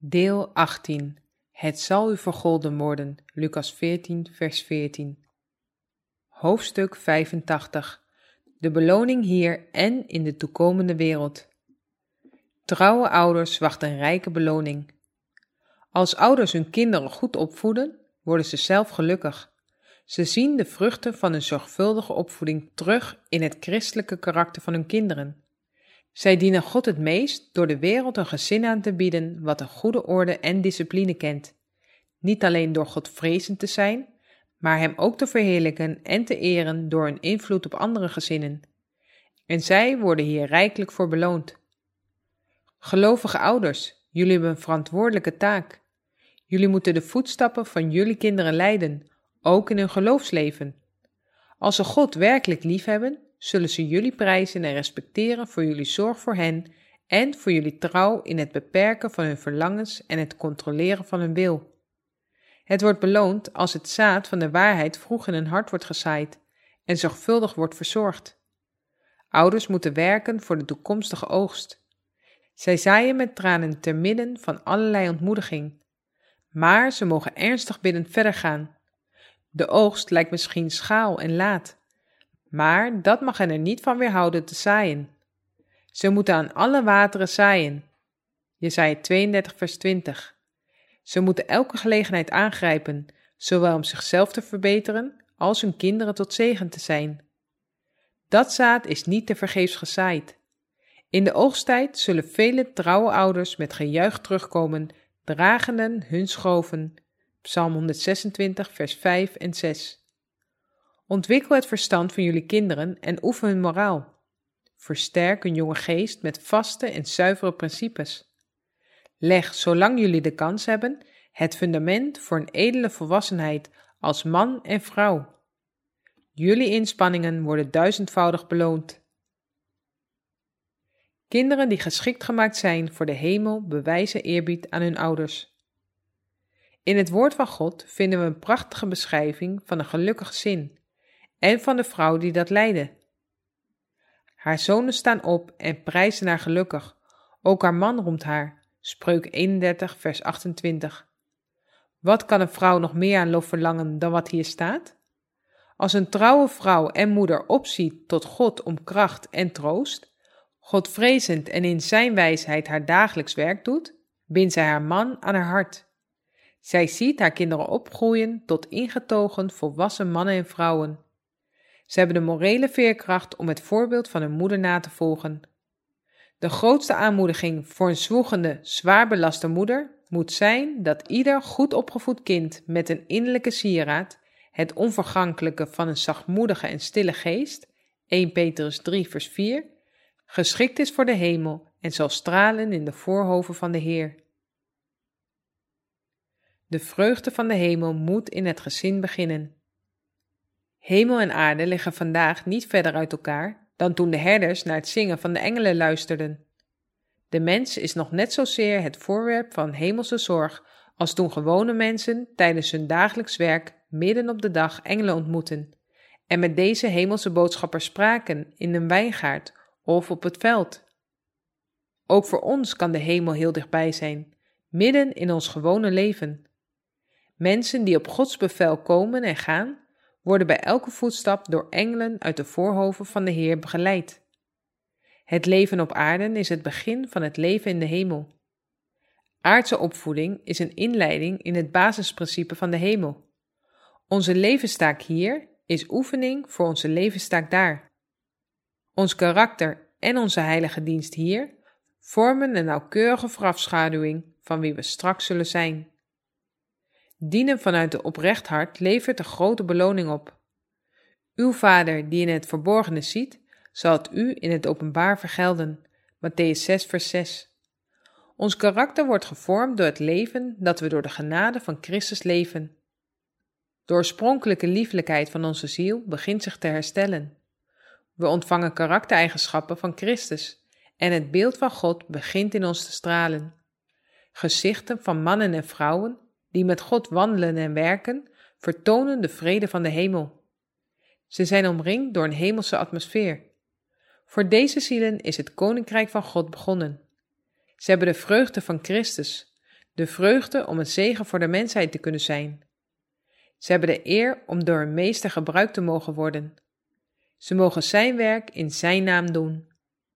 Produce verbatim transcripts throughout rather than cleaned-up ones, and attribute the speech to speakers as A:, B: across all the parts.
A: Deel achttien. Het zal u vergolden worden. Lucas veertien, vers veertien. Hoofdstuk vijfentachtig. De beloning hier en in de toekomende wereld. Trouwe ouders wachten een rijke beloning. Als ouders hun kinderen goed opvoeden, worden ze zelf gelukkig. Ze zien de vruchten van hun zorgvuldige opvoeding terug in het christelijke karakter van hun kinderen. Zij dienen God het meest door de wereld een gezin aan te bieden wat een goede orde en discipline kent. Niet alleen door Godvrezend te zijn, maar hem ook te verheerlijken en te eren door hun invloed op andere gezinnen. En zij worden hier rijkelijk voor beloond. Gelovige ouders, jullie hebben een verantwoordelijke taak. Jullie moeten de voetstappen van jullie kinderen leiden, ook in hun geloofsleven. Als ze God werkelijk liefhebben, zullen ze jullie prijzen en respecteren voor jullie zorg voor hen en voor jullie trouw in het beperken van hun verlangens en het controleren van hun wil. Het wordt beloond als het zaad van de waarheid vroeg in hun hart wordt gezaaid en zorgvuldig wordt verzorgd. Ouders moeten werken voor de toekomstige oogst. Zij zaaien met tranen te midden van allerlei ontmoediging, maar ze mogen ernstig biddend verder gaan. De oogst lijkt misschien schaal en laat, maar dat mag hen er niet van weerhouden te zaaien. Ze moeten aan alle wateren zaaien. Jesaja tweeëndertig vers twintig. Ze moeten elke gelegenheid aangrijpen, zowel om zichzelf te verbeteren als hun kinderen tot zegen te zijn. Dat zaad is niet tevergeefs gezaaid. In de oogsttijd zullen vele trouwe ouders met gejuich terugkomen, dragende hun schoven. Psalm honderdzesentwintig vers vijf en zes. Ontwikkel het verstand van jullie kinderen en oefen hun moraal. Versterk hun jonge geest met vaste en zuivere principes. Leg, zolang jullie de kans hebben, het fundament voor een edele volwassenheid als man en vrouw. Jullie inspanningen worden duizendvoudig beloond. Kinderen die geschikt gemaakt zijn voor de hemel bewijzen eerbied aan hun ouders. In het woord van God vinden we een prachtige beschrijving van een gelukkig gezin en van de vrouw die dat leidde. Haar zonen staan op en prijzen haar gelukkig, ook haar man roemt haar. Spreuk eenendertig vers achtentwintig. Wat kan een vrouw nog meer aan lof verlangen dan wat hier staat? Als een trouwe vrouw en moeder opziet tot God om kracht en troost, Godvrezend en in zijn wijsheid haar dagelijks werk doet, bindt zij haar man aan haar hart. Zij ziet haar kinderen opgroeien tot ingetogen, volwassen mannen en vrouwen. Ze hebben de morele veerkracht om het voorbeeld van hun moeder na te volgen. De grootste aanmoediging voor een zwoegende, zwaar belaste moeder moet zijn dat ieder goed opgevoed kind met een innerlijke sieraad, het onvergankelijke van een zachtmoedige en stille geest, eerste Petrus drie vers vier, geschikt is voor de hemel en zal stralen in de voorhoven van de Heer. De vreugde van de hemel moet in het gezin beginnen. Hemel en aarde liggen vandaag niet verder uit elkaar dan toen de herders naar het zingen van de engelen luisterden. De mens is nog net zozeer het voorwerp van hemelse zorg als toen gewone mensen tijdens hun dagelijks werk midden op de dag engelen ontmoetten en met deze hemelse boodschappers spraken in een wijngaard of op het veld. Ook voor ons kan de hemel heel dichtbij zijn, midden in ons gewone leven. Mensen die op Gods bevel komen en gaan, worden bij elke voetstap door engelen uit de voorhoven van de Heer begeleid. Het leven op aarde is het begin van het leven in de hemel. Aardse opvoeding is een inleiding in het basisprincipe van de hemel. Onze levenstaak hier is oefening voor onze levenstaak daar. Ons karakter en onze heilige dienst hier vormen een nauwkeurige voorafschaduwing van wie we straks zullen zijn. Dienen vanuit een oprecht hart levert een grote beloning op. Uw Vader die in het verborgene ziet, zal het u in het openbaar vergelden. Mattheüs zes vers zes. Ons karakter wordt gevormd door het leven dat we door de genade van Christus leven. De oorspronkelijke liefelijkheid van onze ziel begint zich te herstellen. We ontvangen karaktereigenschappen van Christus en het beeld van God begint in ons te stralen. Gezichten van mannen en vrouwen die met God wandelen en werken, vertonen de vrede van de hemel. Ze zijn omringd door een hemelse atmosfeer. Voor deze zielen is het koninkrijk van God begonnen. Ze hebben de vreugde van Christus, de vreugde om een zegen voor de mensheid te kunnen zijn. Ze hebben de eer om door hun meester gebruikt te mogen worden. Ze mogen zijn werk in zijn naam doen.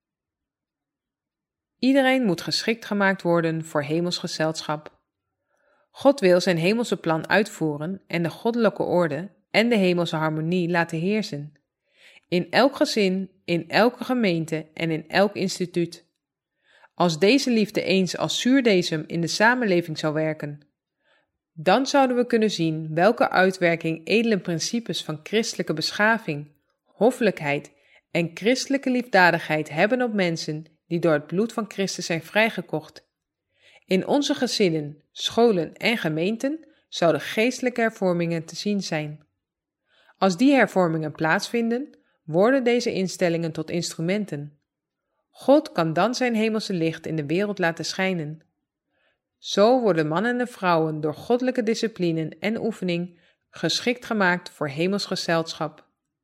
A: Iedereen moet geschikt gemaakt worden voor hemels gezelschap. God wil zijn hemelse plan uitvoeren en de goddelijke orde en de hemelse harmonie laten heersen. In elk gezin, in elke gemeente en in elk instituut. Als deze liefde eens als zuurdesem in de samenleving zou werken, dan zouden we kunnen zien welke uitwerking edele principes van christelijke beschaving, hoffelijkheid en christelijke liefdadigheid hebben op mensen die door het bloed van Christus zijn vrijgekocht. In onze gezinnen, scholen en gemeenten zouden geestelijke hervormingen te zien zijn. Als die hervormingen plaatsvinden, worden deze instellingen tot instrumenten. God kan dan zijn hemelse licht in de wereld laten schijnen. Zo worden mannen en vrouwen door goddelijke discipline en oefening geschikt gemaakt voor hemels gezelschap.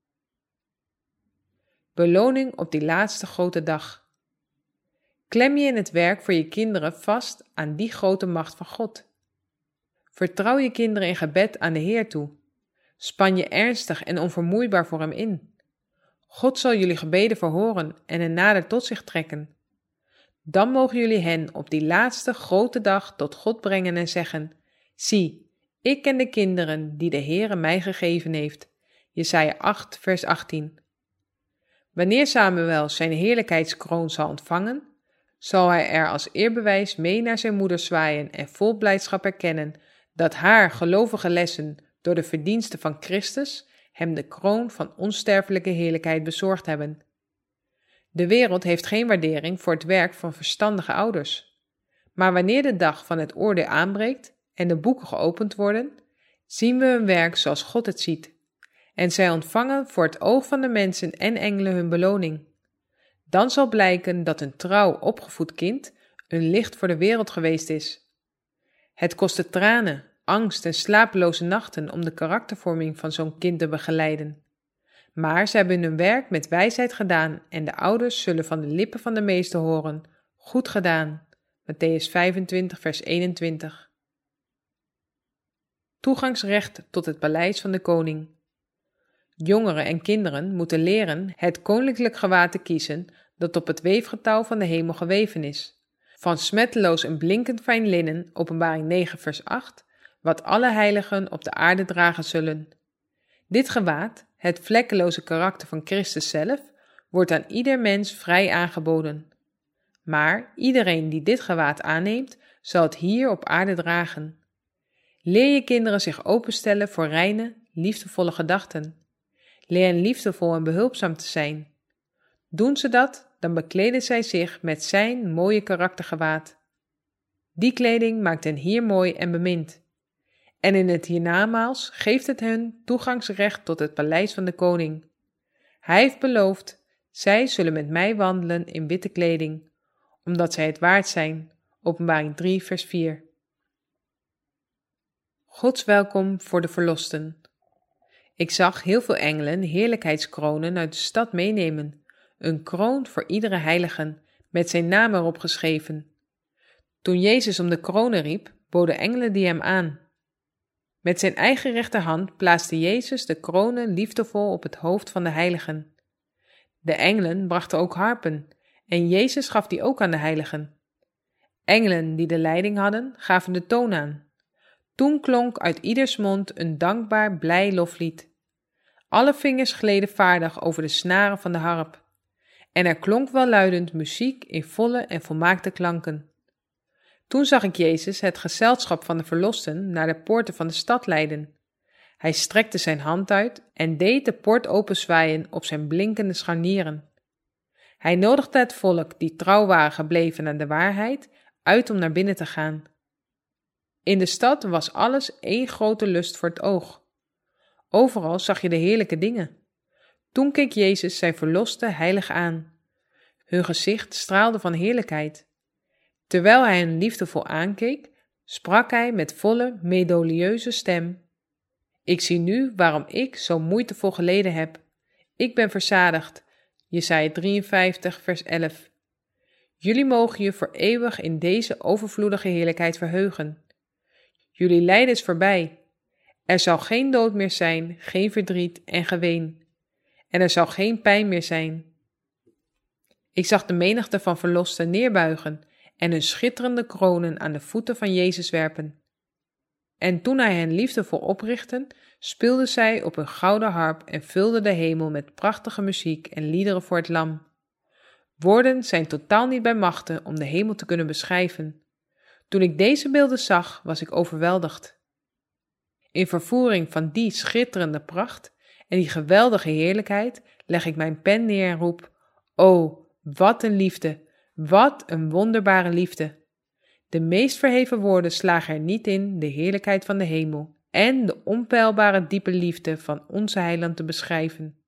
A: Beloning op die laatste grote dag. Klem je in het werk voor je kinderen vast aan die grote macht van God. Vertrouw je kinderen in gebed aan de Heer toe. Span je ernstig en onvermoeibaar voor hem in. God zal jullie gebeden verhoren en hen nader tot zich trekken. Dan mogen jullie hen op die laatste grote dag tot God brengen en zeggen: Zie, ik ken de kinderen die de Heere mij gegeven heeft. Jesaja acht, vers achttien. Wanneer Samuel zijn heerlijkheidskroon zal ontvangen, zal hij er als eerbewijs mee naar zijn moeder zwaaien en vol blijdschap erkennen dat haar gelovige lessen door de verdiensten van Christus hem de kroon van onsterfelijke heerlijkheid bezorgd hebben. De wereld heeft geen waardering voor het werk van verstandige ouders. Maar wanneer de dag van het oordeel aanbreekt en de boeken geopend worden, zien we hun werk zoals God het ziet. En zij ontvangen voor het oog van de mensen en engelen hun beloning. Dan zal blijken dat een trouw opgevoed kind een licht voor de wereld geweest is. Het kostte tranen, angst en slapeloze nachten om de karaktervorming van zo'n kind te begeleiden. Maar ze hebben hun werk met wijsheid gedaan en de ouders zullen van de lippen van de meester horen: goed gedaan. Mattheüs vijfentwintig, vers eenentwintig. Toegangsrecht tot het paleis van de koning. Jongeren en kinderen moeten leren het koninklijk gewaad te kiezen dat op het weefgetouw van de hemel geweven is. Van smetteloos en blinkend fijn linnen, Openbaring negen, vers acht, wat alle heiligen op de aarde dragen zullen. Dit gewaad, het vlekkeloze karakter van Christus zelf, wordt aan ieder mens vrij aangeboden. Maar iedereen die dit gewaad aanneemt, zal het hier op aarde dragen. Leer je kinderen zich openstellen voor reine, liefdevolle gedachten. Leer hen liefdevol en behulpzaam te zijn. Doen ze dat, dan bekleden zij zich met zijn mooie karaktergewaad. Die kleding maakt hen hier mooi en bemind. En in het hiernamaals geeft het hun toegangsrecht tot het paleis van de koning. Hij heeft beloofd: zij zullen met mij wandelen in witte kleding, omdat zij het waard zijn. Openbaring drie, vers vier. Gods welkom voor de verlosten. Ik zag heel veel engelen heerlijkheidskronen uit de stad meenemen, een kroon voor iedere heiligen, met zijn naam erop geschreven. Toen Jezus om de kronen riep, boden engelen die hem aan. Met zijn eigen rechterhand plaatste Jezus de kronen liefdevol op het hoofd van de heiligen. De engelen brachten ook harpen, en Jezus gaf die ook aan de heiligen. Engelen die de leiding hadden, gaven de toon aan. Toen klonk uit ieders mond een dankbaar, blij loflied. Alle vingers gleden vaardig over de snaren van de harp. En er klonk welluidend muziek in volle en volmaakte klanken. Toen zag ik Jezus het gezelschap van de verlosten naar de poorten van de stad leiden. Hij strekte zijn hand uit en deed de poort openzwaaien op zijn blinkende scharnieren. Hij nodigde het volk, die trouw waren gebleven aan de waarheid, uit om naar binnen te gaan. In de stad was alles één grote lust voor het oog. Overal zag je de heerlijke dingen. Toen keek Jezus zijn verloste heilig aan. Hun gezicht straalde van heerlijkheid. Terwijl hij hen liefdevol aankeek, sprak hij met volle, medolieuze stem: Ik zie nu waarom ik zo moeitevol geleden heb. Ik ben verzadigd. Jesaja drieënvijftig, vers elf. Jullie mogen je voor eeuwig in deze overvloedige heerlijkheid verheugen. Jullie lijden is voorbij. Er zal geen dood meer zijn, geen verdriet en geween. En er zal geen pijn meer zijn. Ik zag de menigte van verlosten neerbuigen en hun schitterende kronen aan de voeten van Jezus werpen. En toen hij hen liefdevol oprichtte, speelden zij op hun gouden harp en vulden de hemel met prachtige muziek en liederen voor het lam. Woorden zijn totaal niet bij machte om de hemel te kunnen beschrijven. Toen ik deze beelden zag, was ik overweldigd. In vervoering van die schitterende pracht en die geweldige heerlijkheid leg ik mijn pen neer en roep: O, wat een liefde, wat een wonderbare liefde! De meest verheven woorden slagen er niet in de heerlijkheid van de hemel en de onpeilbare diepe liefde van onze Heiland te beschrijven.